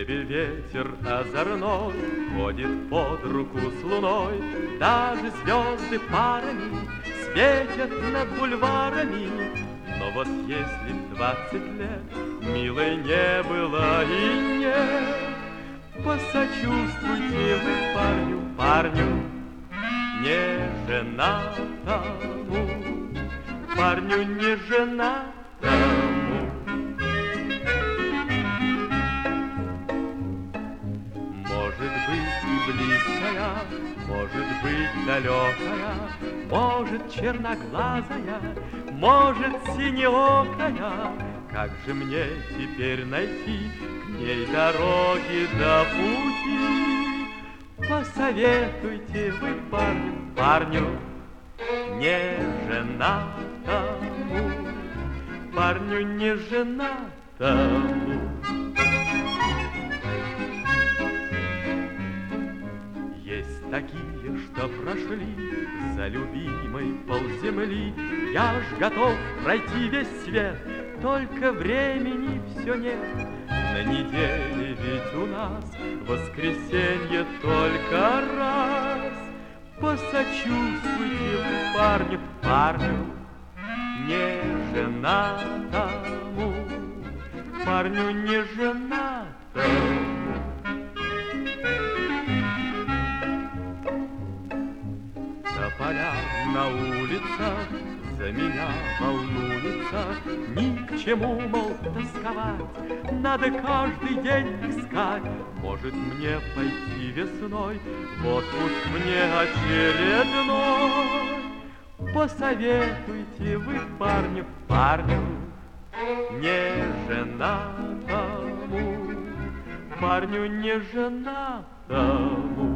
небе ветер озорной ходит под руку с луной. Даже звезды парами светят над бульварами. Но вот если в 20 лет милой не было и нет, посочувствуйте вы парню не женатому, парню не женатому. Может быть и близкая, может быть далекая, может черноглазая, может синеокая. Как же мне теперь найти к ней дороги до пути? Посоветуйте вы парню не женатому, парню не женатому. Есть такие, что прошли за любимой полземли. Я ж готов пройти весь свет, только времени все нет. На неделе ведь у нас воскресенье только раз. Посочувствуйте вы парню не женатому, парню не женатому. Тополя на улицах за меня волнуется. Ни к чему, мол, тосковать, надо каждый день искать. Может мне пойти весной в отпуск мне очередной? Посоветуйте вы парню не женатому, парню не женатому.